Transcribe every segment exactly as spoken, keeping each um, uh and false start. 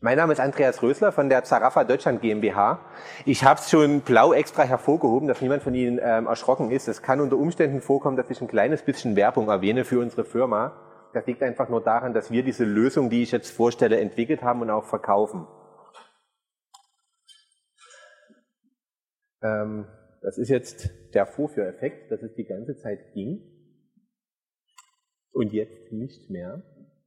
Mein Name ist Andreas Rösler von der Zarafa Deutschland GmbH. Ich habe es schon blau extra hervorgehoben, dass niemand von Ihnen ähm, erschrocken ist. Es kann unter Umständen vorkommen, dass ich ein kleines bisschen Werbung erwähne für unsere Firma. Das liegt einfach nur daran, dass wir diese Lösung, die ich jetzt vorstelle, entwickelt haben und auch verkaufen. Ähm, das ist jetzt der Vorführeffekt, dass es die ganze Zeit ging und jetzt nicht mehr.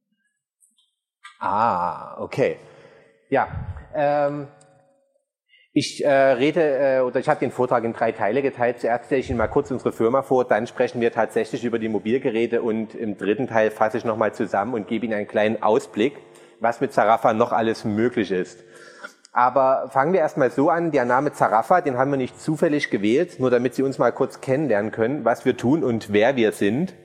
Ah, okay. Ja, ähm, ich äh, rede, äh, oder ich habe den Vortrag in drei Teile geteilt. Zuerst stelle ich Ihnen mal kurz unsere Firma vor, dann sprechen wir tatsächlich über die Mobilgeräte und im dritten Teil fasse ich nochmal zusammen und gebe Ihnen einen kleinen Ausblick, was mit Zarafa noch alles möglich ist. Aber fangen wir erstmal so an, der Name Zarafa, den haben wir nicht zufällig gewählt, nur damit Sie uns mal kurz kennenlernen können, was wir tun und wer wir sind.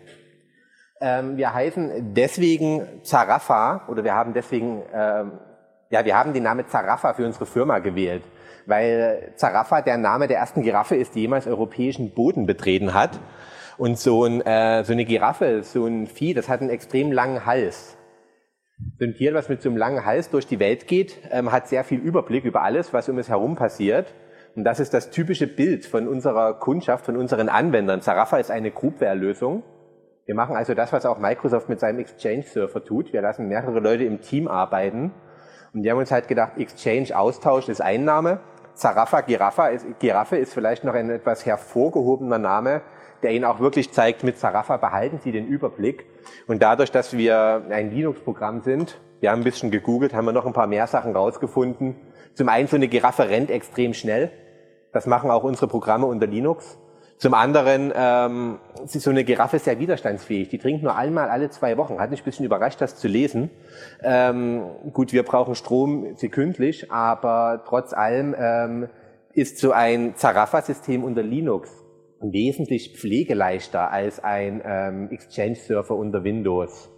Ähm, wir heißen deswegen Zarafa, oder wir haben deswegen... Ähm, Ja, wir haben den Namen Zarafa für unsere Firma gewählt, weil Zarafa der Name der ersten Giraffe ist, die jemals europäischen Boden betreten hat. Und so, ein, äh, so eine Giraffe, so ein Vieh, das hat einen extrem langen Hals. So ein Tier, was mit so einem langen Hals durch die Welt geht, ähm, hat sehr viel Überblick über alles, was um es herum passiert. Und das ist das typische Bild von unserer Kundschaft, von unseren Anwendern. Zarafa ist eine Groupware-Lösung. Wir machen also das, was auch Microsoft mit seinem Exchange-Server tut. Wir lassen mehrere Leute im Team arbeiten. Und die haben uns halt gedacht, Exchange, Austausch ist ein Name. Zarafa, Giraffe ist, Giraffe ist vielleicht noch ein etwas hervorgehobener Name, der Ihnen auch wirklich zeigt, mit Zarafa behalten Sie den Überblick. Und dadurch, dass wir ein Linux-Programm sind, wir haben ein bisschen gegoogelt, haben wir noch ein paar mehr Sachen rausgefunden. Zum einen, so eine Giraffe rennt extrem schnell. Das machen auch unsere Programme unter Linux. Zum anderen, ähm, ist so eine Giraffe sehr widerstandsfähig. Die trinkt nur einmal alle zwei Wochen. Hat mich ein bisschen überrascht, das zu lesen. Ähm, gut, wir brauchen Strom sekündlich, aber trotz allem ähm, ist so ein Zarafa-System unter Linux wesentlich pflegeleichter als ein ähm, Exchange-Server unter Windows.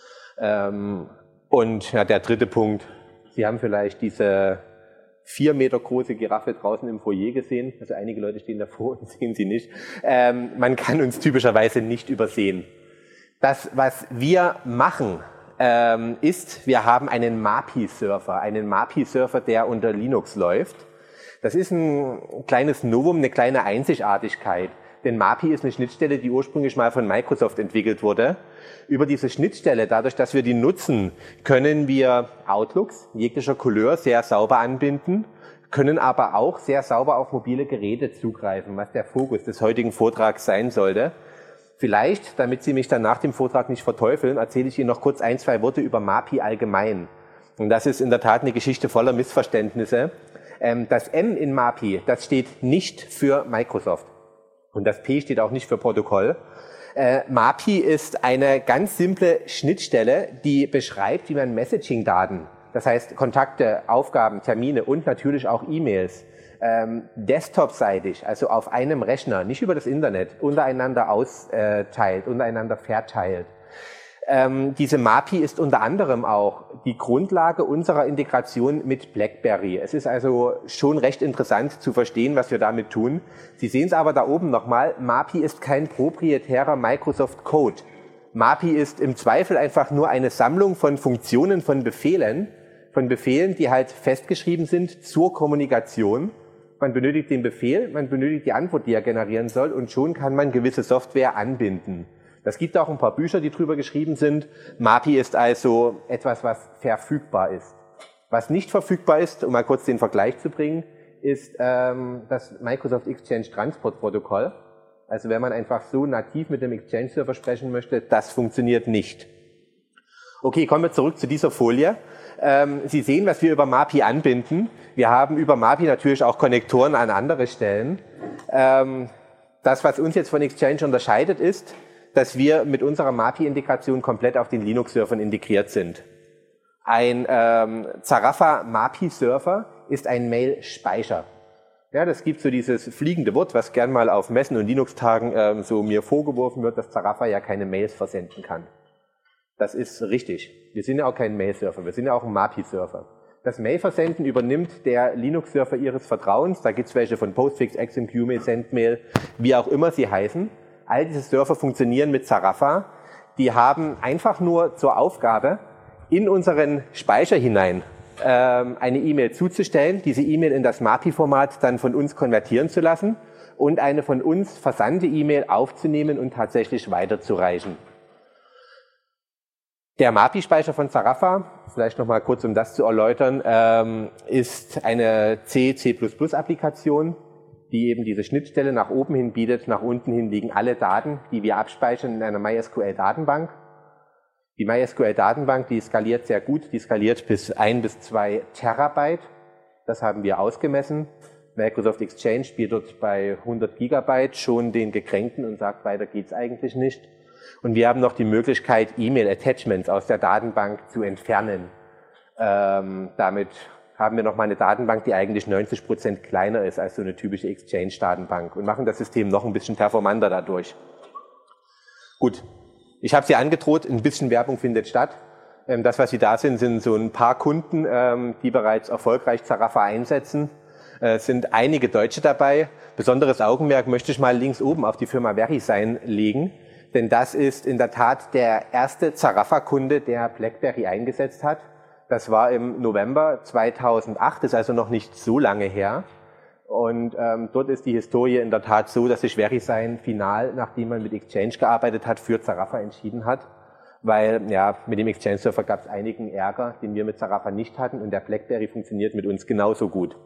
Ähm, und ja, der dritte Punkt, Sie haben vielleicht diese vier Meter große Giraffe draußen im Foyer gesehen. Also einige Leute stehen davor und sehen sie nicht. Ähm, man kann uns typischerweise nicht übersehen. Das, was wir machen, ähm, ist, wir haben einen M A P I-Server, einen M A P I-Server, der unter Linux läuft. Das ist ein kleines Novum, eine kleine Einzigartigkeit. Denn M A P I ist eine Schnittstelle, die ursprünglich mal von Microsoft entwickelt wurde. Über diese Schnittstelle, dadurch, dass wir die nutzen, können wir Outlooks jeglicher Couleur sehr sauber anbinden, können aber auch sehr sauber auf mobile Geräte zugreifen, was der Fokus des heutigen Vortrags sein sollte. Vielleicht, damit Sie mich dann nach dem Vortrag nicht verteufeln, erzähle ich Ihnen noch kurz ein, zwei Worte über M A P I allgemein. Und das ist in der Tat eine Geschichte voller Missverständnisse. Das M in M A P I, das steht nicht für Microsoft. Und das P steht auch nicht für Protokoll. Äh, M A P I ist eine ganz simple Schnittstelle, die beschreibt, wie man Messaging-Daten, das heißt Kontakte, Aufgaben, Termine und natürlich auch E-Mails, ähm, desktop-seitig, also auf einem Rechner, nicht über das Internet, untereinander austeilt, untereinander verteilt. Ähm, diese M A P I ist unter anderem auch die Grundlage unserer Integration mit BlackBerry. Es ist also schon recht interessant zu verstehen, was wir damit tun. Sie sehen es aber da oben nochmal, M A P I ist kein proprietärer Microsoft Code. M A P I ist im Zweifel einfach nur eine Sammlung von Funktionen, von Befehlen, von Befehlen, die halt festgeschrieben sind zur Kommunikation. Man benötigt den Befehl, man benötigt die Antwort, die er generieren soll, und schon kann man gewisse Software anbinden. Es gibt auch ein paar Bücher, die drüber geschrieben sind. M A P I ist also etwas, was verfügbar ist. Was nicht verfügbar ist, um mal kurz den Vergleich zu bringen, ist ähm, das Microsoft Exchange Transport Protokoll. Also wenn man einfach so nativ mit dem Exchange Server sprechen möchte, das funktioniert nicht. Okay, kommen wir zurück zu dieser Folie. Ähm, Sie sehen, was wir über M A P I anbinden. Wir haben über M A P I natürlich auch Konnektoren an andere Stellen. Ähm, das, was uns jetzt von Exchange unterscheidet, ist, dass wir mit unserer M A P I-Integration komplett auf den Linux-Servern integriert sind. Ein ähm, Zarafa M A P I-Server ist ein Mail-Speicher. Ja, das gibt so dieses fliegende Wort, was gern mal auf Messen und Linux-Tagen ähm, so mir vorgeworfen wird, dass Zarafa ja keine Mails versenden kann. Das ist richtig. Wir sind ja auch kein Mail-Server, wir sind ja auch ein M A P I-Server. Das Mail-Versenden übernimmt der Linux-Server Ihres Vertrauens. Da gibt es welche von Postfix, X M Q Mail, Sendmail, wie auch immer sie heißen. All diese Server funktionieren mit Zarafa. Die haben einfach nur zur Aufgabe, in unseren Speicher hinein ähm, eine E-Mail zuzustellen, diese E-Mail in das M A P I-Format dann von uns konvertieren zu lassen und eine von uns versandte E-Mail aufzunehmen und tatsächlich weiterzureichen. Der M A P I-Speicher von Zarafa, vielleicht nochmal kurz, um das zu erläutern, ähm, ist eine C, C plus plus Applikation, die eben diese Schnittstelle nach oben hin bietet. Nach unten hin liegen alle Daten, die wir abspeichern in einer MySQL-Datenbank. Die MySQL-Datenbank, die skaliert sehr gut, die skaliert bis ein bis zwei Terabyte. Das haben wir ausgemessen. Microsoft Exchange bietet bei hundert Gigabyte schon den Gekränkten und sagt, weiter geht's eigentlich nicht. Und wir haben noch die Möglichkeit, E-Mail-Attachments aus der Datenbank zu entfernen. Ähm, damit haben wir nochmal eine Datenbank, die eigentlich neunzig Prozent kleiner ist als so eine typische Exchange-Datenbank und machen das System noch ein bisschen performanter dadurch. Gut. Ich habe Sie angedroht, ein bisschen Werbung findet statt. Das, was Sie da sind, sind so ein paar Kunden, die bereits erfolgreich Zarafa einsetzen. Es sind einige Deutsche dabei. Besonderes Augenmerk möchte ich mal links oben auf die Firma VeriSign legen, denn das ist in der Tat der erste Zarafa-Kunde, der BlackBerry eingesetzt hat. Das war im November zweitausendacht, ist also noch nicht so lange her. Und ähm, dort ist die Historie in der Tat so, dass sich VeriSign final, nachdem man mit Exchange gearbeitet hat, für Zarafa entschieden hat. Weil ja mit dem Exchange-Server gab es einigen Ärger, den wir mit Zarafa nicht hatten. Und der BlackBerry funktioniert mit uns genauso gut.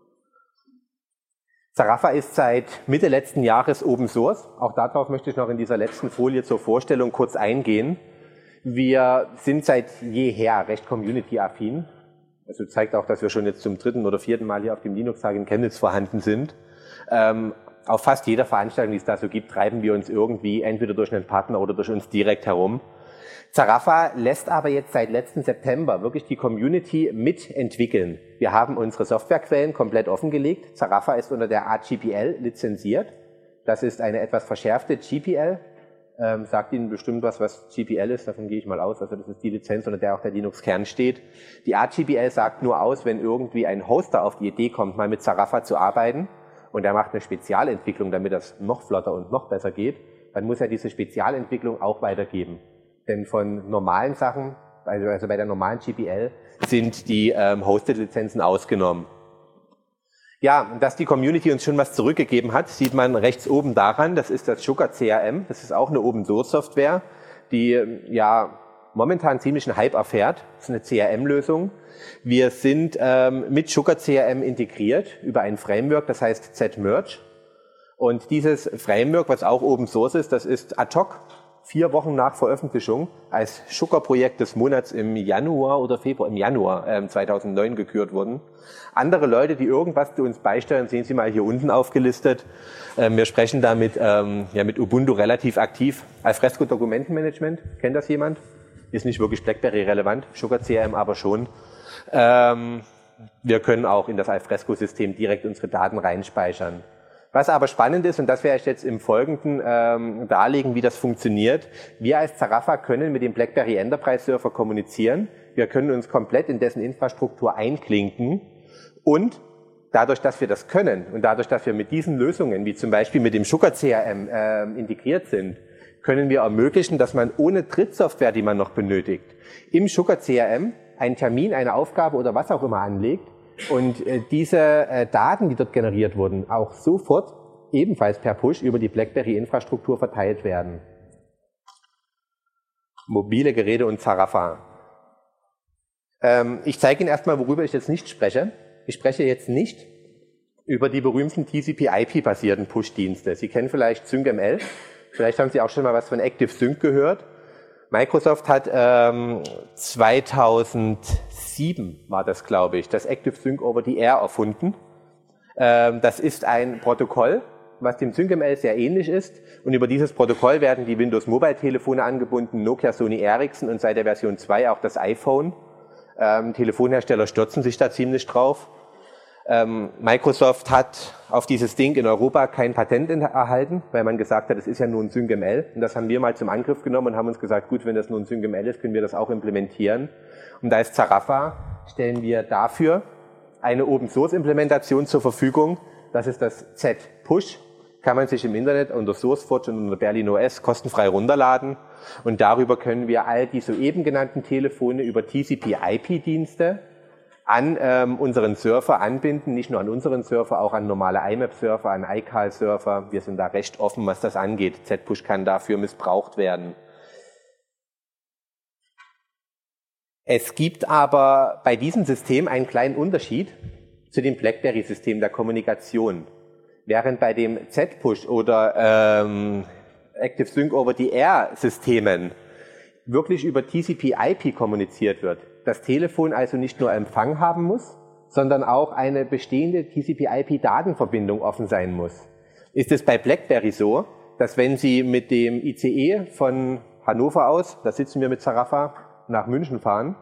Zarafa ist seit Mitte letzten Jahres Open Source. Auch darauf möchte ich noch in dieser letzten Folie zur Vorstellung kurz eingehen. Wir sind seit jeher recht community-affin. Also zeigt auch, dass wir schon jetzt zum dritten oder vierten Mal hier auf dem Linux-Tag in Chemnitz vorhanden sind. Ähm, auf fast jeder Veranstaltung, die es da so gibt, treiben wir uns irgendwie entweder durch einen Partner oder durch uns direkt herum. Zarafa lässt aber jetzt seit letzten September wirklich die Community mitentwickeln. Wir haben unsere Softwarequellen komplett offengelegt. Zarafa ist unter der A G P L lizenziert. Das ist eine etwas verschärfte G P L. Ähm, sagt Ihnen bestimmt was, was G P L ist, davon gehe ich mal aus. Also das ist die Lizenz, unter der auch der Linux-Kern steht. Die A G P L sagt nur aus, wenn irgendwie ein Hoster auf die Idee kommt, mal mit Zarafa zu arbeiten und er macht eine Spezialentwicklung, damit das noch flotter und noch besser geht, dann muss er diese Spezialentwicklung auch weitergeben. Denn von normalen Sachen, also, also bei der normalen G P L, sind die ähm, Hosted-Lizenzen ausgenommen. Ja, dass die Community uns schon was zurückgegeben hat, sieht man rechts oben daran. Das ist das Sugar C R M. Das ist auch eine Open-Source-Software, die ja momentan ziemlichen Hype erfährt. Das ist eine C R M-Lösung. Wir sind ähm, mit Sugar C R M integriert über ein Framework, das heißt Z-Merge. Und dieses Framework, was auch Open Source ist, das ist ad hoc vier Wochen nach Veröffentlichung als Sugar-Projekt des Monats im Januar oder Februar, im Januar ähm, zweitausendneun gekürt worden. Andere Leute, die irgendwas zu uns beisteuern, sehen Sie mal hier unten aufgelistet. Ähm, wir sprechen da mit, ähm, ja, mit Ubuntu relativ aktiv. Alfresco Dokumentenmanagement, kennt das jemand? Ist nicht wirklich BlackBerry relevant, Sugar C R M aber schon. Ähm, wir können auch in das Alfresco-System direkt unsere Daten reinspeichern. Was aber spannend ist, und das werde ich jetzt im Folgenden ähm, darlegen, wie das funktioniert. Wir als Zarafa können mit dem BlackBerry Enterprise Server kommunizieren. Wir können uns komplett in dessen Infrastruktur einklinken. Und dadurch, dass wir das können und dadurch, dass wir mit diesen Lösungen, wie zum Beispiel mit dem Sugar C R M, äh, integriert sind, können wir ermöglichen, dass man ohne Drittsoftware, die man noch benötigt, im Sugar C R M einen Termin, eine Aufgabe oder was auch immer anlegt, und äh, diese äh, Daten, die dort generiert wurden, auch sofort ebenfalls per Push über die BlackBerry-Infrastruktur verteilt werden. Mobile Geräte und Zarafa. Ähm, ich zeige Ihnen erstmal, worüber ich jetzt nicht spreche. Ich spreche jetzt nicht über die berühmten T C P I P-basierten Push-Dienste. Sie kennen vielleicht SyncML. Vielleicht haben Sie auch schon mal was von ActiveSync gehört. Microsoft hat ähm, zweitausendsieben war das, glaube ich, das ActiveSync over the Air erfunden. Ähm, das ist ein Protokoll, was dem SyncML sehr ähnlich ist. Und über dieses Protokoll werden die Windows Mobile Telefone angebunden, Nokia, Sony Ericsson und seit der Version zwei auch das iPhone. Ähm, Telefonhersteller stürzen sich da ziemlich drauf. Ähm, Microsoft hat auf dieses Ding in Europa kein Patent erhalten, weil man gesagt hat, es ist ja nur ein SyncML. Und das haben wir mal zum Angriff genommen und haben uns gesagt, gut, wenn das nur ein SyncML ist, können wir das auch implementieren. Und da ist Zarafa, stellen wir dafür eine Open-Source-Implementation zur Verfügung. Das ist das Z-Push. Kann man sich im Internet unter SourceForge und unter Berlin O S kostenfrei runterladen. Und darüber können wir all die soeben genannten Telefone über T C P I P-Dienste an ähm, unseren Surfer anbinden, nicht nur an unseren Surfer, auch an normale I M A P-Surfer, an I C A L-Surfer. Wir sind da recht offen, was das angeht. Z-Push kann dafür missbraucht werden. Es gibt aber bei diesem System einen kleinen Unterschied zu dem BlackBerry-System der Kommunikation. Während bei dem Z-Push oder ähm, Active Sync over the Air-Systemen wirklich über T C P I P kommuniziert wird, das Telefon also nicht nur Empfang haben muss, sondern auch eine bestehende T C P I P-Datenverbindung offen sein muss. Ist es bei BlackBerry so, dass wenn Sie mit dem I C E von Hannover aus, da sitzen wir mit Zarafa, nach München fahren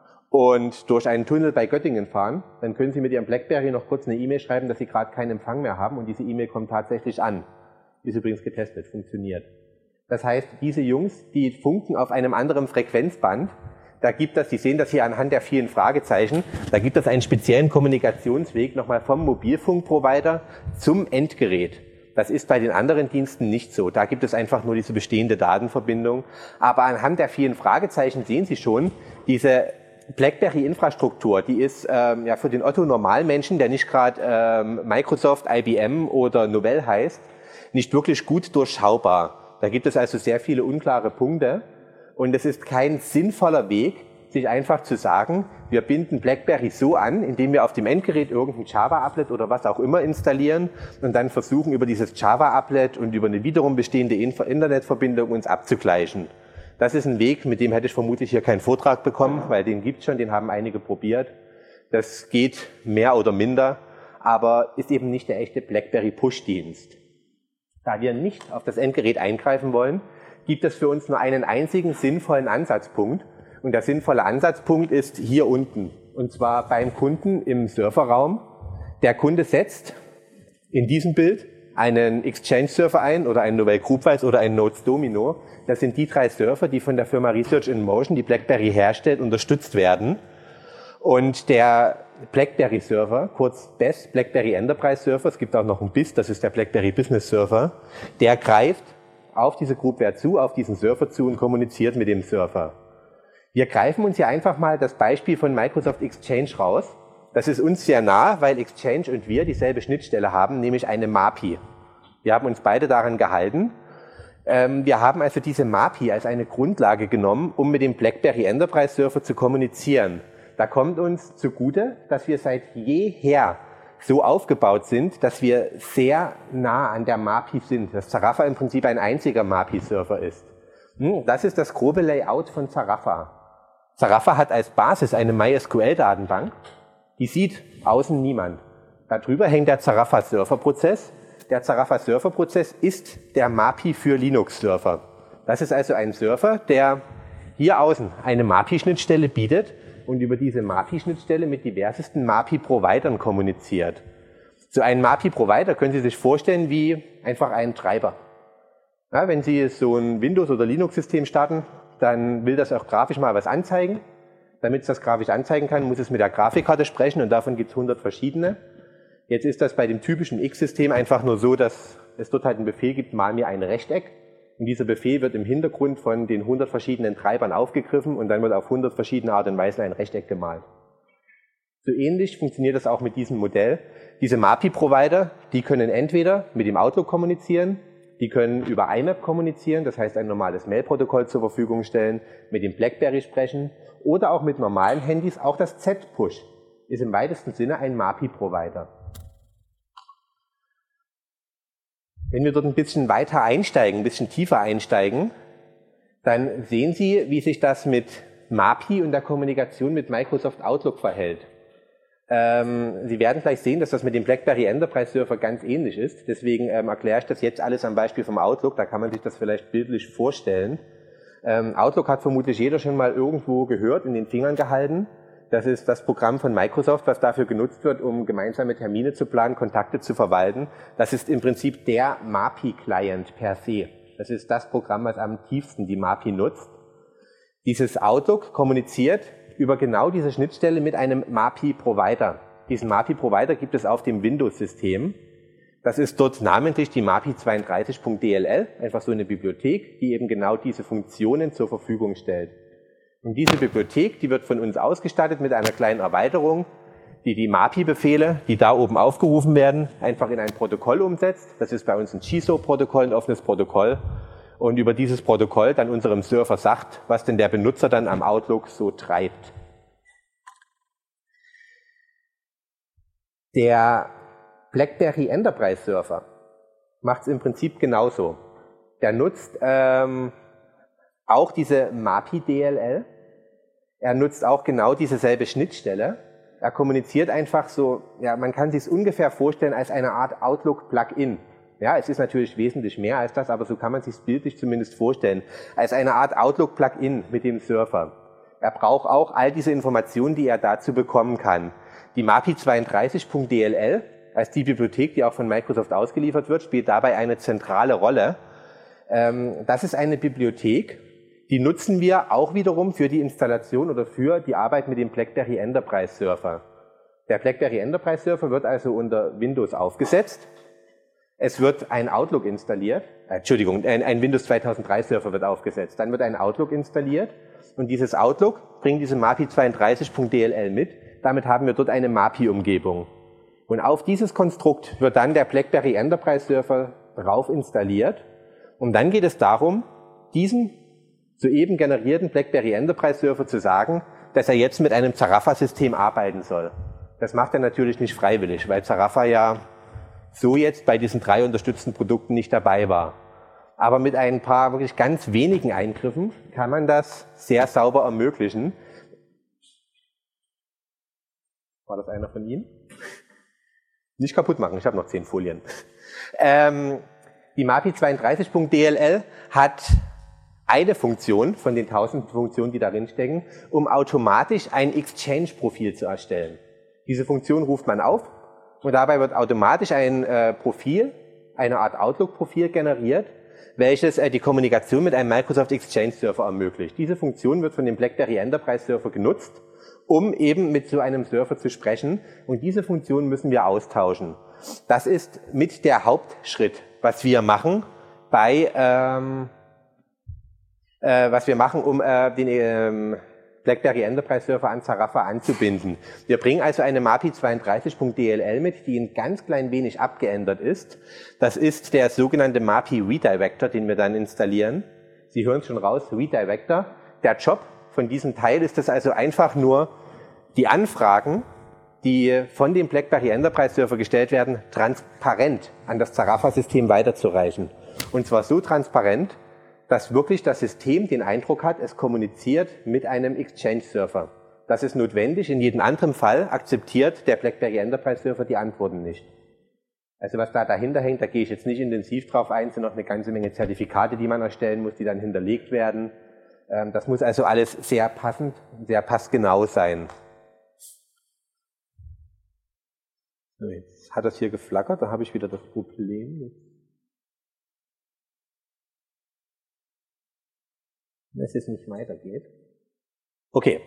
und durch einen Tunnel bei Göttingen fahren, dann können Sie mit Ihrem BlackBerry noch kurz eine E-Mail schreiben, dass Sie gerade keinen Empfang mehr haben und diese E-Mail kommt tatsächlich an. Ist übrigens getestet, funktioniert. Das heißt, diese Jungs, die funken auf einem anderen Frequenzband, da gibt es, Sie sehen das hier anhand der vielen Fragezeichen, da gibt es einen speziellen Kommunikationsweg nochmal vom Mobilfunkprovider zum Endgerät. Das ist bei den anderen Diensten nicht so. Da gibt es einfach nur diese bestehende Datenverbindung. Aber anhand der vielen Fragezeichen sehen Sie schon, diese BlackBerry-Infrastruktur, die ist ähm, ja für den Otto-Normalmenschen, der nicht gerade ähm, Microsoft, I B M oder Novell heißt, nicht wirklich gut durchschaubar. Da gibt es also sehr viele unklare Punkte. Und es ist kein sinnvoller Weg, sich einfach zu sagen, wir binden BlackBerry so an, indem wir auf dem Endgerät irgendein Java-Applet oder was auch immer installieren und dann versuchen, über dieses Java-Applet und über eine wiederum bestehende Internetverbindung uns abzugleichen. Das ist ein Weg, mit dem hätte ich vermutlich hier keinen Vortrag bekommen, weil den gibt es schon, den haben einige probiert. Das geht mehr oder minder, aber ist eben nicht der echte BlackBerry-Push-Dienst. Da wir nicht auf das Endgerät eingreifen wollen, gibt es für uns nur einen einzigen sinnvollen Ansatzpunkt. Und der sinnvolle Ansatzpunkt ist hier unten. Und zwar beim Kunden im Serverraum. Der Kunde setzt in diesem Bild einen Exchange-Server ein oder einen Novell Groupwise oder einen Nodes Domino. Das sind die drei Server, die von der Firma Research in Motion, die BlackBerry herstellt, unterstützt werden. Und der BlackBerry-Server, kurz B E S, BlackBerry Enterprise Server, es gibt auch noch einen B I S, das ist der BlackBerry Business Server, der greift auf diese Groupware zu, auf diesen Server zu und kommuniziert mit dem Server. Wir greifen uns hier einfach mal das Beispiel von Microsoft Exchange raus. Das ist uns sehr nah, weil Exchange und wir dieselbe Schnittstelle haben, nämlich eine M A P I. Wir haben uns beide daran gehalten. Wir haben also diese M A P I als eine Grundlage genommen, um mit dem BlackBerry Enterprise Server zu kommunizieren. Da kommt uns zugute, dass wir seit jeher so aufgebaut sind, dass wir sehr nah an der M A P I sind, dass Zarafa im Prinzip ein einziger M A P I-Server ist. Das ist das grobe Layout von Zarafa. Zarafa hat als Basis eine MySQL-Datenbank, die sieht außen niemand. Darüber hängt der Zarafa-Server-Prozess. Der Zarafa-Server-Prozess ist der M A P I für Linux-Server. Das ist also ein Server, der hier außen eine M A P I-Schnittstelle bietet und über diese M A P I-Schnittstelle mit diversesten M A P I-Providern kommuniziert. So einen M A P I-Provider können Sie sich vorstellen wie einfach einen Treiber. Ja, wenn Sie so ein Windows- oder Linux-System starten, dann will das auch grafisch mal was anzeigen. Damit es das grafisch anzeigen kann, muss es mit der Grafikkarte sprechen und davon gibt es hundert verschiedene. Jetzt ist das bei dem typischen X-System einfach nur so, dass es dort halt einen Befehl gibt, mal mir ein Rechteck. Und dieser Befehl wird im Hintergrund von den hundert verschiedenen Treibern aufgegriffen und dann wird auf hundert verschiedene Art und Weise ein Rechteck gemalt. So ähnlich funktioniert das auch mit diesem Modell. Diese M A P I-Provider, die können entweder mit dem Outlook kommunizieren, die können über I M A P kommunizieren, das heißt ein normales Mail-Protokoll zur Verfügung stellen, mit dem BlackBerry sprechen oder auch mit normalen Handys. Auch das Z-Push ist im weitesten Sinne ein M A P I-Provider. Wenn wir dort ein bisschen weiter einsteigen, ein bisschen tiefer einsteigen, dann sehen Sie, wie sich das mit M A P I und der Kommunikation mit Microsoft Outlook verhält. Ähm, Sie werden gleich sehen, dass das mit dem BlackBerry Enterprise Server ganz ähnlich ist. Deswegen ähm, erkläre ich das jetzt alles am Beispiel vom Outlook. Da kann man sich das vielleicht bildlich vorstellen. Ähm, Outlook hat vermutlich jeder schon mal irgendwo gehört, in den Fingern gehalten. Das ist das Programm von Microsoft, was dafür genutzt wird, um gemeinsame Termine zu planen, Kontakte zu verwalten. Das ist im Prinzip der M A P I-Client per se. Das ist das Programm, was am tiefsten die M A P I nutzt. Dieses Outlook kommuniziert über genau diese Schnittstelle mit einem M A P I-Provider. Diesen M A P I-Provider gibt es auf dem Windows-System. Das ist dort namentlich die M A P I zweiunddreißig Punkt D L L, einfach so eine Bibliothek, die eben genau diese Funktionen zur Verfügung stellt. Und diese Bibliothek, die wird von uns ausgestattet mit einer kleinen Erweiterung, die die M A P I-Befehle, die da oben aufgerufen werden, einfach in ein Protokoll umsetzt. Das ist bei uns ein G S O P-Protokoll, ein offenes Protokoll. Und über dieses Protokoll dann unserem Server sagt, was denn der Benutzer dann am Outlook so treibt. Der BlackBerry Enterprise Server macht es im Prinzip genauso. Der nutzt ähm, auch diese M A P I-D L L. Er nutzt auch genau diese selbe Schnittstelle. Er kommuniziert einfach so, ja, man kann sich es ungefähr vorstellen als eine Art Outlook-Plugin. Ja, es ist natürlich wesentlich mehr als das, aber so kann man sich es bildlich zumindest vorstellen. Als eine Art Outlook-Plugin mit dem Server. Er braucht auch all diese Informationen, die er dazu bekommen kann. Die M A P I zweiunddreißig Punkt D L L, als die Bibliothek, die auch von Microsoft ausgeliefert wird, spielt dabei eine zentrale Rolle. Das ist eine Bibliothek, die nutzen wir auch wiederum für die Installation oder für die Arbeit mit dem BlackBerry Enterprise Server. Der BlackBerry Enterprise Server wird also unter Windows aufgesetzt. Es wird ein Outlook installiert, äh, Entschuldigung, ein, ein Windows zweitausenddrei Server wird aufgesetzt. Dann wird ein Outlook installiert und dieses Outlook bringt diese M A P I zweiunddreißig Punkt D L L mit. Damit haben wir dort eine M A P I-Umgebung. Und auf dieses Konstrukt wird dann der BlackBerry Enterprise Server drauf installiert. Und dann geht es darum, diesen soeben generierten BlackBerry Enterprise Server zu sagen, dass er jetzt mit einem Zarafa-System arbeiten soll. Das macht er natürlich nicht freiwillig, weil Zarafa ja so jetzt bei diesen drei unterstützten Produkten nicht dabei war. Aber mit ein paar wirklich ganz wenigen Eingriffen kann man das sehr sauber ermöglichen. War das einer von Ihnen? Nicht kaputt machen, ich habe noch zehn Folien. Ähm, die M A P I zweiunddreißig Punkt D L L hat eine Funktion von den tausend Funktionen, die darin stecken, um automatisch ein Exchange-Profil zu erstellen. Diese Funktion ruft man auf und dabei wird automatisch ein äh, Profil, eine Art Outlook-Profil generiert, welches äh, die Kommunikation mit einem Microsoft Exchange-Server ermöglicht. Diese Funktion wird von dem BlackBerry Enterprise Server genutzt, um eben mit so einem Server zu sprechen, und diese Funktion müssen wir austauschen. Das ist mit der Hauptschritt, was wir machen bei ähm, äh, was wir machen, um äh, den ähm, BlackBerry Enterprise Server an Zarafa anzubinden. Wir bringen also eine M A P I zweiunddreißig Punkt D L L mit, die ein ganz klein wenig abgeändert ist. Das ist der sogenannte M A P I Redirector, den wir dann installieren. Sie hören es schon raus, Redirector. Der Job von diesem Teil ist es also einfach nur, die Anfragen, die von dem BlackBerry Enterprise Server gestellt werden, transparent an das Zarafa-System weiterzureichen. Und zwar so transparent, dass wirklich das System den Eindruck hat, es kommuniziert mit einem Exchange-Server. Das ist notwendig. In jedem anderen Fall akzeptiert der BlackBerry Enterprise Server die Antworten nicht. Also was da dahinter hängt, da gehe ich jetzt nicht intensiv drauf ein, sind noch eine ganze Menge Zertifikate, die man erstellen muss, die dann hinterlegt werden. Das muss also alles sehr passend, sehr passgenau sein. So, jetzt hat das hier geflackert, da habe ich wieder das Problem. Dass es nicht weitergeht. Okay.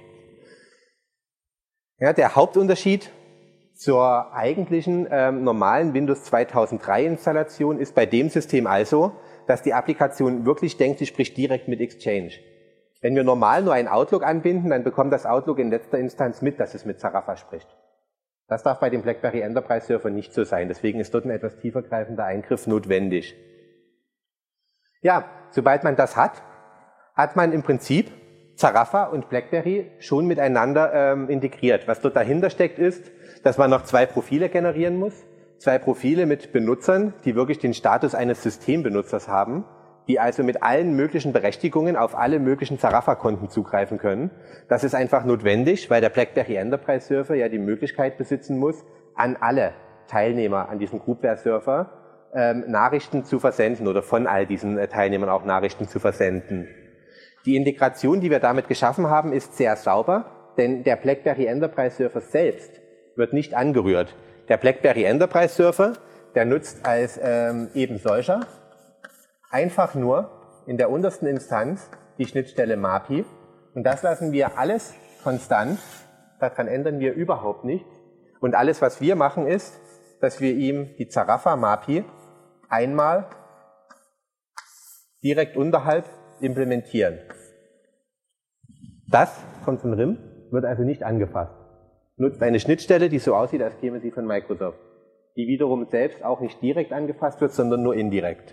Ja, der Hauptunterschied zur eigentlichen ähm, normalen Windows zweitausenddrei Installation ist bei dem System also, dass die Applikation wirklich denkt, sie spricht direkt mit Exchange. Wenn wir normal nur ein Outlook anbinden, dann bekommt das Outlook in letzter Instanz mit, dass es mit Zarafa spricht. Das darf bei dem BlackBerry Enterprise Server nicht so sein. Deswegen ist dort ein etwas tiefergreifender Eingriff notwendig. Ja, sobald man das hat, hat man im Prinzip Zarafa und BlackBerry schon miteinander ähm, integriert. Was dort dahinter steckt ist, dass man noch zwei Profile generieren muss. Zwei Profile mit Benutzern, die wirklich den Status eines Systembenutzers haben, die also mit allen möglichen Berechtigungen auf alle möglichen Zarafa-Konten zugreifen können. Das ist einfach notwendig, weil der BlackBerry Enterprise Server ja die Möglichkeit besitzen muss, an alle Teilnehmer an diesem Groupware-Server ähm, Nachrichten zu versenden oder von all diesen äh, Teilnehmern auch Nachrichten zu versenden. Die Integration, die wir damit geschaffen haben, ist sehr sauber, denn der BlackBerry Enterprise Server selbst wird nicht angerührt. Der BlackBerry Enterprise Server, der nutzt als ähm, eben solcher einfach nur in der untersten Instanz die Schnittstelle M A P I, und das lassen wir alles konstant, daran ändern wir überhaupt nichts, und alles, was wir machen, ist, dass wir ihm die Zarafa M A P I einmal direkt unterhalb implementieren. Das kommt von R I M, wird also nicht angefasst. Nutzt eine Schnittstelle, die so aussieht, als käme sie von Microsoft, die wiederum selbst auch nicht direkt angefasst wird, sondern nur indirekt.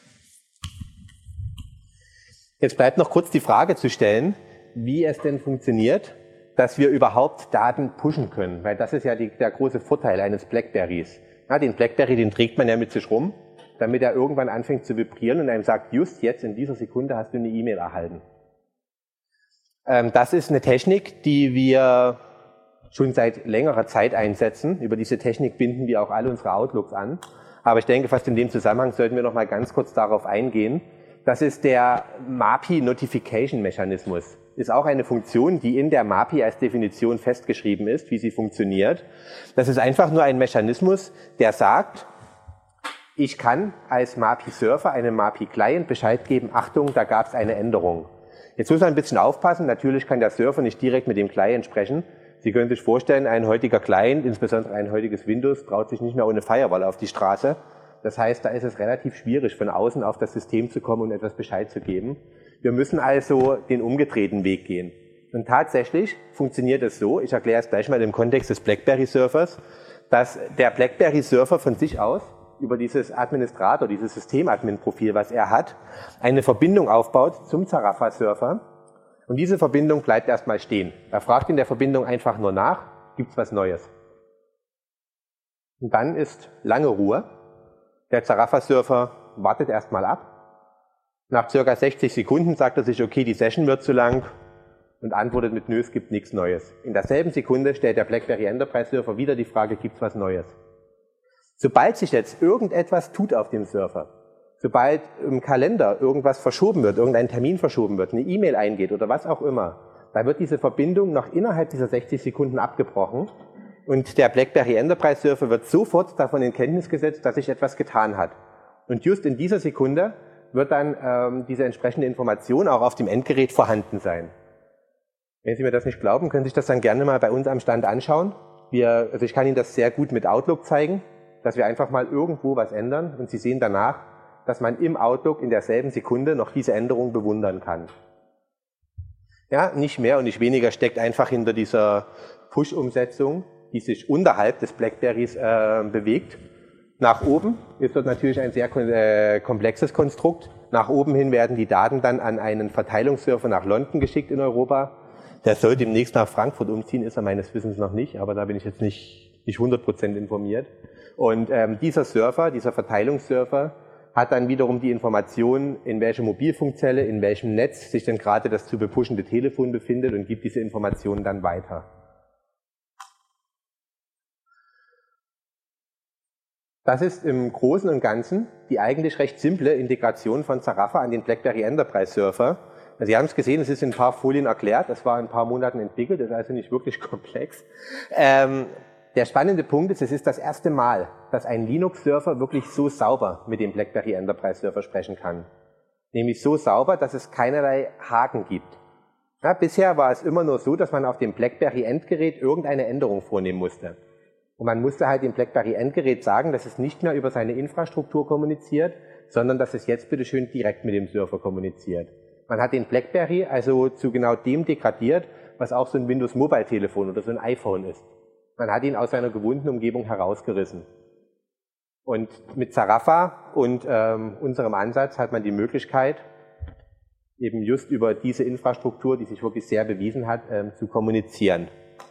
Jetzt bleibt noch kurz die Frage zu stellen, wie es denn funktioniert, dass wir überhaupt Daten pushen können, weil das ist ja die, der große Vorteil eines BlackBerrys. Ja, den BlackBerry, den trägt man ja mit sich rum, damit er irgendwann anfängt zu vibrieren und einem sagt, just jetzt in dieser Sekunde hast du eine E-Mail erhalten. Ähm, das ist eine Technik, die wir schon seit längerer Zeit einsetzen. Über diese Technik binden wir auch alle unsere Outlooks an. Aber ich denke, fast in dem Zusammenhang sollten wir noch mal ganz kurz darauf eingehen. Das ist der M A P I Notification Mechanismus. Ist auch eine Funktion, die in der M A P I als Definition festgeschrieben ist, wie sie funktioniert. Das ist einfach nur ein Mechanismus, der sagt, ich kann als M A P I-Server einem M A P I-Client Bescheid geben, Achtung, da gab es eine Änderung. Jetzt muss man ein bisschen aufpassen, natürlich kann der Server nicht direkt mit dem Client sprechen. Sie können sich vorstellen, ein heutiger Client, insbesondere ein heutiges Windows, traut sich nicht mehr ohne Firewall auf die Straße. Das heißt, da ist es relativ schwierig, von außen auf das System zu kommen und etwas Bescheid zu geben. Wir müssen also den umgedrehten Weg gehen. Und tatsächlich funktioniert es so, ich erkläre es gleich mal im Kontext des BlackBerry-Servers, dass der BlackBerry-Server von sich aus über dieses Administrator, dieses Systemadmin-Profil, was er hat, eine Verbindung aufbaut zum Zarafa-Server. Und diese Verbindung bleibt erstmal stehen. Er fragt in der Verbindung einfach nur nach, gibt es was Neues? Und dann ist lange Ruhe. Der Zarafa-Server wartet erstmal ab. Nach circa sechzig Sekunden sagt er sich, okay, die Session wird zu lang und antwortet mit, nö, es gibt nichts Neues. In derselben Sekunde stellt der BlackBerry Enterprise Server wieder die Frage, gibt es was Neues? Sobald sich jetzt irgendetwas tut auf dem Server, sobald im Kalender irgendwas verschoben wird, irgendein Termin verschoben wird, eine E-Mail eingeht oder was auch immer, da wird diese Verbindung noch innerhalb dieser sechzig Sekunden abgebrochen und der BlackBerry Enterprise Server wird sofort davon in Kenntnis gesetzt, dass sich etwas getan hat. Und just in dieser Sekunde wird dann ähm, diese entsprechende Information auch auf dem Endgerät vorhanden sein. Wenn Sie mir das nicht glauben, können Sie sich das dann gerne mal bei uns am Stand anschauen. Wir, also ich kann Ihnen das sehr gut mit Outlook zeigen, dass wir einfach mal irgendwo was ändern und Sie sehen danach, dass man im Outlook in derselben Sekunde noch diese Änderung bewundern kann. Ja, nicht mehr und nicht weniger steckt einfach hinter dieser Push-Umsetzung, die sich unterhalb des BlackBerrys äh, bewegt. Nach oben ist dort natürlich ein sehr äh, komplexes Konstrukt. Nach oben hin werden die Daten dann an einen Verteilungsserver nach London geschickt in Europa. Der soll demnächst nach Frankfurt umziehen, ist er meines Wissens noch nicht, aber da bin ich jetzt nicht, nicht hundert Prozent informiert. Und ähm, dieser Server, dieser Verteilungsserver, hat dann wiederum die Information, in welcher Mobilfunkzelle, in welchem Netz sich denn gerade das zu bepushende Telefon befindet und gibt diese Informationen dann weiter. Das ist im Großen und Ganzen die eigentlich recht simple Integration von Zarafa an den BlackBerry Enterprise Server. Sie haben es gesehen, es ist in ein paar Folien erklärt, das war in ein paar Monaten entwickelt, das ist also nicht wirklich komplex. Ähm, der spannende Punkt ist, es ist das erste Mal, dass ein Linux-Server wirklich so sauber mit dem BlackBerry Enterprise Server sprechen kann. Nämlich so sauber, dass es keinerlei Haken gibt. Ja, bisher war es immer nur so, dass man auf dem BlackBerry Endgerät irgendeine Änderung vornehmen musste. Und man musste halt dem BlackBerry Endgerät sagen, dass es nicht mehr über seine Infrastruktur kommuniziert, sondern dass es jetzt bitteschön direkt mit dem Server kommuniziert. Man hat den BlackBerry also zu genau dem degradiert, was auch so ein Windows Mobile Telefon oder so ein iPhone ist. Man hat ihn aus seiner gewohnten Umgebung herausgerissen. Und mit Zarafa und ähm, unserem Ansatz hat man die Möglichkeit, eben just über diese Infrastruktur, die sich wirklich sehr bewiesen hat, ähm, zu kommunizieren.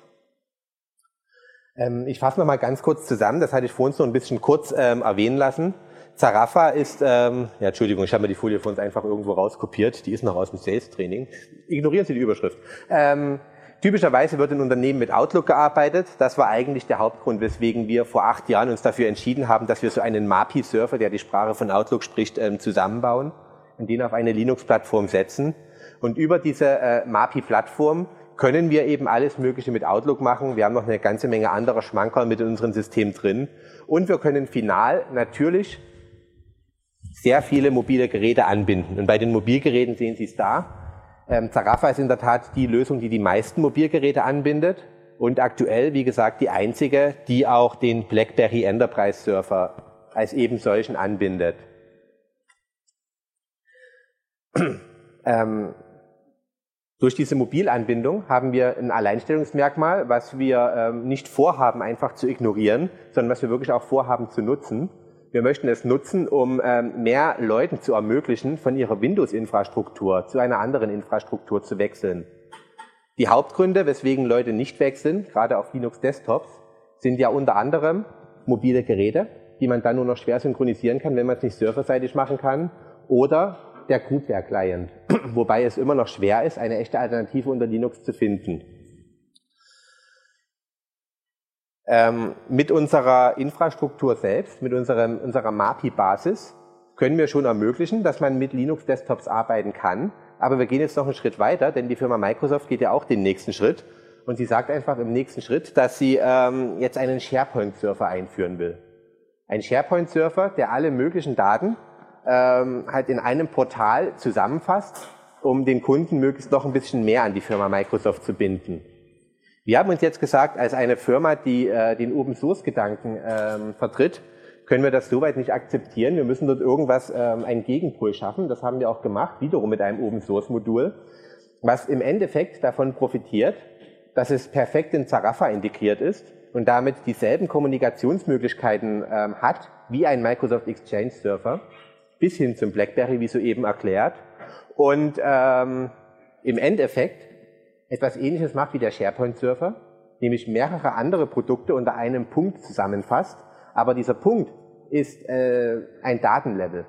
Ähm, ich fasse mal ganz kurz zusammen, das hatte ich vorhin so ein bisschen kurz ähm, erwähnen lassen. Zarafa ist, ähm, ja Entschuldigung, ich habe mir die Folie von uns einfach irgendwo rauskopiert, die ist noch aus dem Sales-Training. Ignorieren Sie die Überschrift. Ähm, typischerweise wird in Unternehmen mit Outlook gearbeitet. Das war eigentlich der Hauptgrund, weswegen wir vor acht Jahren uns dafür entschieden haben, dass wir so einen M A P I-Server, der die Sprache von Outlook spricht, ähm, zusammenbauen und den auf eine Linux-Plattform setzen. Und über diese äh, M A P I-Plattform können wir eben alles Mögliche mit Outlook machen. Wir haben noch eine ganze Menge anderer Schmankerl mit in unserem System drin. Und wir können final natürlich sehr viele mobile Geräte anbinden. Und bei den Mobilgeräten sehen Sie es da. Ähm, Zarafa ist in der Tat die Lösung, die die meisten Mobilgeräte anbindet. Und aktuell, wie gesagt, die einzige, die auch den BlackBerry Enterprise Server als eben solchen anbindet. ähm, Durch diese Mobilanbindung haben wir ein Alleinstellungsmerkmal, was wir ähm, nicht vorhaben, einfach zu ignorieren, sondern was wir wirklich auch vorhaben zu nutzen. Wir möchten es nutzen, um ähm, mehr Leuten zu ermöglichen, von ihrer Windows-Infrastruktur zu einer anderen Infrastruktur zu wechseln. Die Hauptgründe, weswegen Leute nicht wechseln, gerade auf Linux-Desktops, sind ja unter anderem mobile Geräte, die man dann nur noch schwer synchronisieren kann, wenn man es nicht serverseitig machen kann, oder der Groupware-Client, wobei es immer noch schwer ist, eine echte Alternative unter Linux zu finden. Ähm, mit unserer Infrastruktur selbst, mit unserem, unserer M A P I-Basis, können wir schon ermöglichen, dass man mit Linux-Desktops arbeiten kann. Aber wir gehen jetzt noch einen Schritt weiter, denn die Firma Microsoft geht ja auch den nächsten Schritt. Und sie sagt einfach im nächsten Schritt, dass sie ähm, jetzt einen SharePoint-Server einführen will. Ein SharePoint-Server, der alle möglichen Daten ähm, halt in einem Portal zusammenfasst, um den Kunden möglichst noch ein bisschen mehr an die Firma Microsoft zu binden. Wir haben uns jetzt gesagt, als eine Firma, die äh, den Open-Source-Gedanken ähm, vertritt, können wir das soweit nicht akzeptieren. Wir müssen dort irgendwas, ähm, einen Gegenpol schaffen. Das haben wir auch gemacht, wiederum mit einem Open-Source-Modul, was im Endeffekt davon profitiert, dass es perfekt in Zarafa integriert ist und damit dieselben Kommunikationsmöglichkeiten ähm, hat wie ein Microsoft Exchange Server, bis hin zum BlackBerry, wie soeben erklärt, und ähm, im Endeffekt etwas Ähnliches macht wie der SharePoint-Server, nämlich mehrere andere Produkte unter einem Punkt zusammenfasst, aber dieser Punkt ist äh, ein Datenlevel.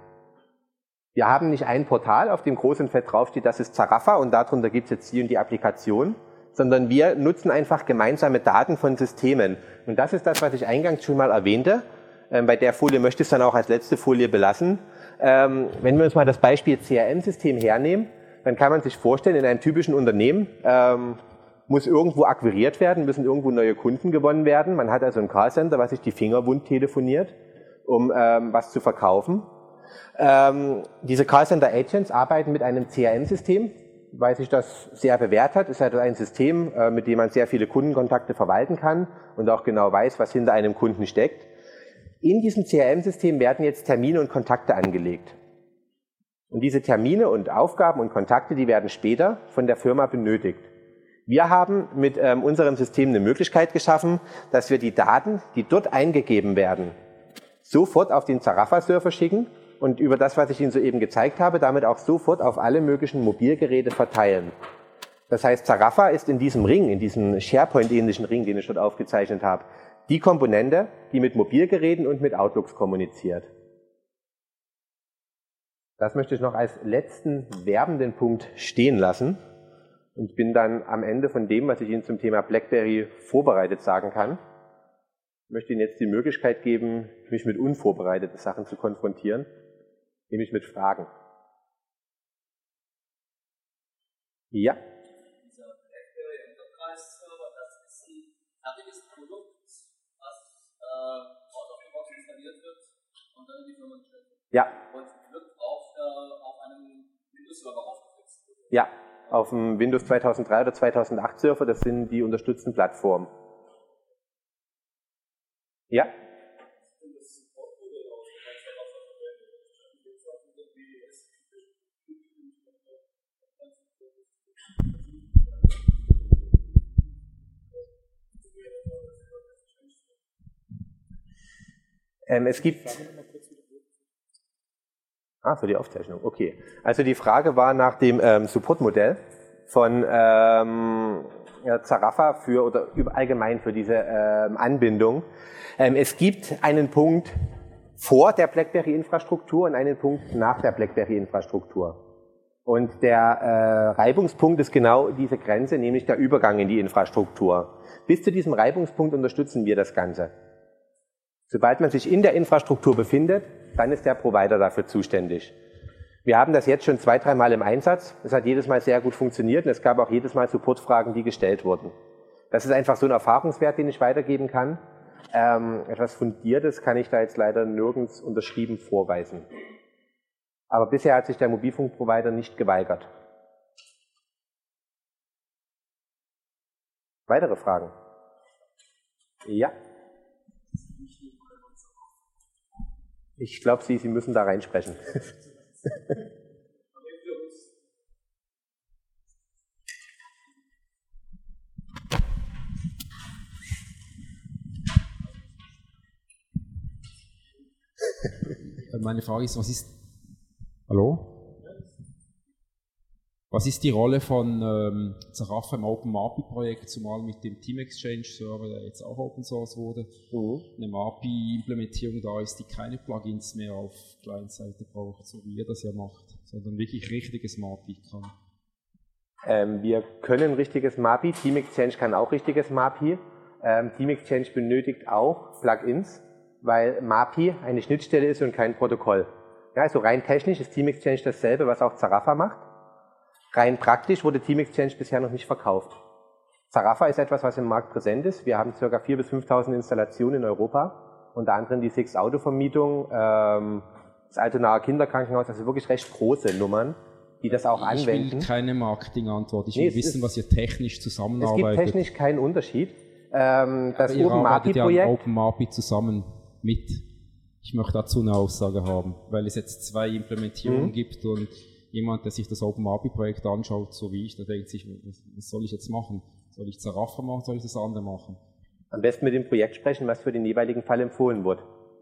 Wir haben nicht ein Portal, auf dem groß und fett draufsteht, das ist Zarafa und darunter gibt es jetzt die und die Applikation, sondern wir nutzen einfach gemeinsame Daten von Systemen. Und das ist das, was ich eingangs schon mal erwähnte. Ähm, bei der Folie möchte ich es dann auch als letzte Folie belassen. Ähm, wenn wir uns mal das Beispiel C R M-System hernehmen, dann kann man sich vorstellen, in einem typischen Unternehmen ähm, muss irgendwo akquiriert werden, müssen irgendwo neue Kunden gewonnen werden. Man hat also ein Callcenter, was sich die Finger wund telefoniert, um ähm, was zu verkaufen. Ähm, diese Callcenter-Agents arbeiten mit einem C R M-System, weil sich das sehr bewährt hat. Es ist also ein System, äh, mit dem man sehr viele Kundenkontakte verwalten kann und auch genau weiß, was hinter einem Kunden steckt. In diesem C R M-System werden jetzt Termine und Kontakte angelegt. Und diese Termine und Aufgaben und Kontakte, die werden später von der Firma benötigt. Wir haben mit ähm, unserem System eine Möglichkeit geschaffen, dass wir die Daten, die dort eingegeben werden, sofort auf den Zarafa-Server schicken und über das, was ich Ihnen soeben gezeigt habe, damit auch sofort auf alle möglichen Mobilgeräte verteilen. Das heißt, Zarafa ist in diesem Ring, in diesem SharePoint-ähnlichen Ring, den ich dort aufgezeichnet habe, die Komponente, die mit Mobilgeräten und mit Outlooks kommuniziert. Das möchte ich noch als letzten werbenden Punkt stehen lassen und bin dann am Ende von dem, was ich Ihnen zum Thema BlackBerry vorbereitet sagen kann. Ich möchte Ihnen jetzt die Möglichkeit geben, mich mit unvorbereiteten Sachen zu konfrontieren, nämlich mit Fragen. Ja? Dieser BlackBerry Enterprise Server, das ist ein fertiges Produkt, was äh, out of the box installiert wird und dann in die Firma gestellt wird. Ja. Und wird auf, äh, auf einem Windows-Server aufgesetzt. Ja, auf dem Windows zweitausenddrei oder zweitausendacht Server, das sind die unterstützten Plattformen. Ja? Ähm, es gibt... Ah, für die Aufzeichnung, okay. Also die Frage war nach dem ähm, Supportmodell von ähm, ja, Zarafa für oder allgemein für diese ähm, Anbindung. Ähm, es gibt einen Punkt vor der BlackBerry-Infrastruktur und einen Punkt nach der BlackBerry-Infrastruktur. Und der äh, Reibungspunkt ist genau diese Grenze, nämlich der Übergang in die Infrastruktur. Bis zu diesem Reibungspunkt unterstützen wir das Ganze. Sobald man sich in der Infrastruktur befindet, dann ist der Provider dafür zuständig. Wir haben das jetzt schon zwei, dreimal im Einsatz. Es hat jedes Mal sehr gut funktioniert und es gab auch jedes Mal Supportfragen, die gestellt wurden. Das ist einfach so ein Erfahrungswert, den ich weitergeben kann. Ähm, etwas Fundiertes kann ich da jetzt leider nirgends unterschrieben vorweisen. Aber bisher hat sich der Mobilfunkprovider nicht geweigert. Weitere Fragen? Ja? Ich glaube, Sie, Sie müssen da reinsprechen. Meine Frage ist, was ist, hallo? Was ist die Rolle von ähm, Zarafa im Open M A P I-Projekt, zumal mit dem Team Exchange Server, der jetzt auch Open Source wurde, mhm. eine M A P I-Implementierung da ist, die keine Plugins mehr auf Client-Seite braucht, so wie ihr das ja macht, sondern wirklich richtiges M A P I kann? Ähm, wir können richtiges M A P I, Team Exchange kann auch richtiges M A P I. Ähm, Team Exchange benötigt auch Plugins, weil M A P I eine Schnittstelle ist und kein Protokoll. Ja, also rein technisch ist Team Exchange dasselbe, was auch Zarafa macht. Rein praktisch wurde Team Exchange bisher noch nicht verkauft. Zarafa ist etwas, was im Markt präsent ist. Wir haben ca. viertausend bis fünftausend Installationen in Europa, unter anderem die Six Auto-Vermietung, ähm, das Altonaer Kinderkrankenhaus, also wirklich recht große Nummern, die das auch ich anwenden. Ich will keine Marketingantwort, ich nee, will wissen, ist, was ihr technisch zusammenarbeitet. Es gibt technisch keinen Unterschied. Ähm, das ihr Open M A P I-Projekt. Ja Open M A P I zusammen mit. Ich möchte dazu eine Aussage haben, weil es jetzt zwei Implementierungen mhm. gibt und jemand, der sich das Open M A P I-Projekt anschaut, so wie ich, der denkt sich, was soll ich jetzt machen? Soll ich Zarafa machen, soll ich das andere machen? Am besten mit dem Projekt sprechen, was für den jeweiligen Fall empfohlen wird.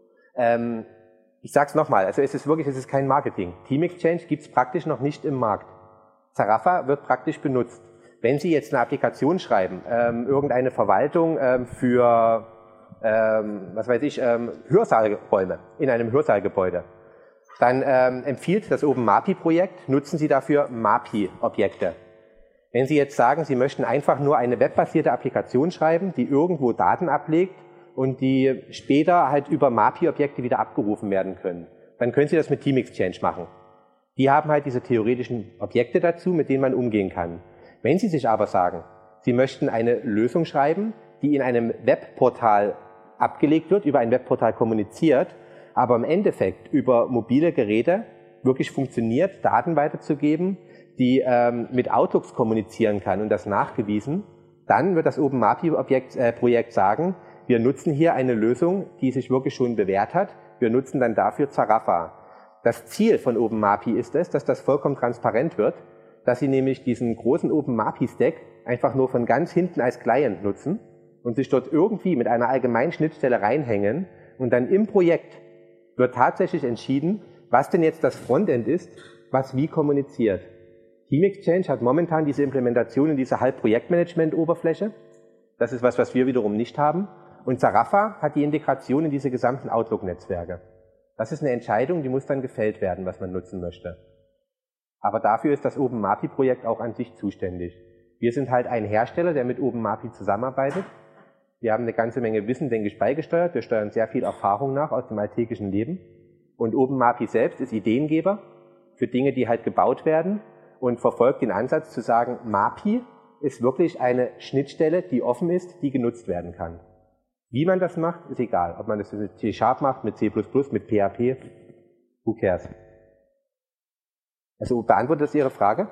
Ähm, ich sage es nochmal, also es ist wirklich, es ist kein Marketing. Team Exchange gibt es praktisch noch nicht im Markt. Zarafa wird praktisch benutzt. Wenn Sie jetzt eine Applikation schreiben, ähm, irgendeine Verwaltung ähm, für, ähm, was weiß ich, ähm, Hörsaalräume in einem Hörsaalgebäude, dann ähm, empfiehlt das Open M A P I-Projekt, nutzen Sie dafür M A P I-Objekte. Wenn Sie jetzt sagen, Sie möchten einfach nur eine webbasierte Applikation schreiben, die irgendwo Daten ablegt und die später halt über M A P I-Objekte wieder abgerufen werden können, dann können Sie das mit Team Exchange machen. Die haben halt diese theoretischen Objekte dazu, mit denen man umgehen kann. Wenn Sie sich aber sagen, Sie möchten eine Lösung schreiben, die in einem Webportal abgelegt wird, über ein Webportal kommuniziert, aber im Endeffekt über mobile Geräte wirklich funktioniert, Daten weiterzugeben, die ähm, mit Outlook kommunizieren kann und das nachgewiesen, dann wird das Open M A P I-Projekt äh, sagen, wir nutzen hier eine Lösung, die sich wirklich schon bewährt hat, wir nutzen dann dafür Zarafa. Das Ziel von Open M A P I ist es, dass das vollkommen transparent wird, dass Sie nämlich diesen großen Open M A P I-Stack einfach nur von ganz hinten als Client nutzen und sich dort irgendwie mit einer allgemeinen Schnittstelle reinhängen und dann im Projekt wird tatsächlich entschieden, was denn jetzt das Frontend ist, was wie kommuniziert. Team Exchange hat momentan diese Implementation in dieser Halb-Projektmanagement-Oberfläche. Das ist was, was wir wiederum nicht haben. Und Zarafa hat die Integration in diese gesamten Outlook-Netzwerke. Das ist eine Entscheidung, die muss dann gefällt werden, was man nutzen möchte. Aber dafür ist das Open M A P I-Projekt auch an sich zuständig. Wir sind halt ein Hersteller, der mit Open M A P I zusammenarbeitet. Wir haben eine ganze Menge Wissen, denke ich, beigesteuert. Wir steuern sehr viel Erfahrung nach aus dem alltäglichen Leben. Und Open M A P I selbst ist Ideengeber für Dinge, die halt gebaut werden und verfolgt den Ansatz zu sagen, M A P I ist wirklich eine Schnittstelle, die offen ist, die genutzt werden kann. Wie man das macht, ist egal. Ob man das mit C Sharp macht, mit C plus plus, mit P H P, who cares? Also beantwortet das Ihre Frage?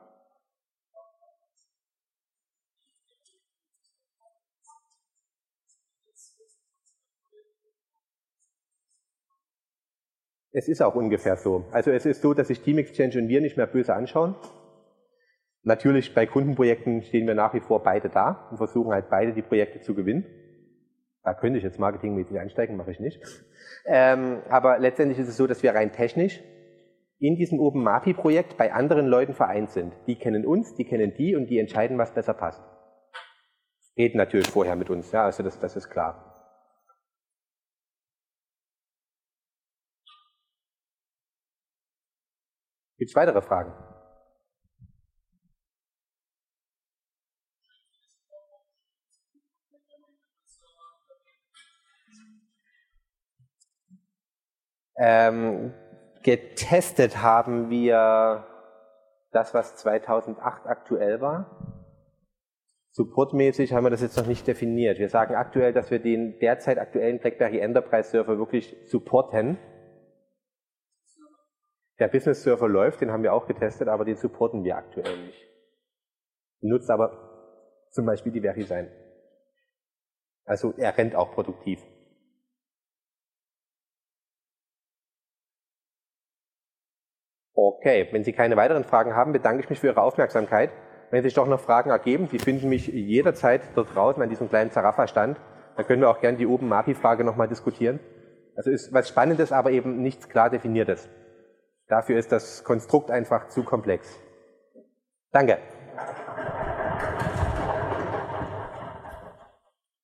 Es ist auch ungefähr so. Also es ist so, dass sich Team Exchange und wir nicht mehr böse anschauen. Natürlich bei Kundenprojekten stehen wir nach wie vor beide da und versuchen halt beide die Projekte zu gewinnen. Da könnte ich jetzt marketingmäßig einsteigen, mache ich nicht. Ähm, aber letztendlich ist es so, dass wir rein technisch in diesem Open M A P I-Projekt bei anderen Leuten vereint sind. Die kennen uns, die kennen die und die entscheiden, was besser passt. Reden natürlich vorher mit uns, ja, also das, das ist klar. Gibt es weitere Fragen? Ähm, getestet haben wir das, was zweitausendacht aktuell war. Supportmäßig haben wir das jetzt noch nicht definiert. Wir sagen aktuell, dass wir den derzeit aktuellen BlackBerry Enterprise Server wirklich supporten. Der Business Server läuft, den haben wir auch getestet, aber den supporten wir aktuell nicht. Nutzt aber zum Beispiel die VeriSign. Also er rennt auch produktiv. Okay, wenn Sie keine weiteren Fragen haben, bedanke ich mich für Ihre Aufmerksamkeit. Wenn sich doch noch Fragen ergeben, Sie finden mich jederzeit dort draußen an diesem kleinen Zarafa-Stand. Da können wir auch gerne die Open M A P I-Frage nochmal diskutieren. Also ist was Spannendes, aber eben nichts klar Definiertes. Dafür ist das Konstrukt einfach zu komplex. Danke.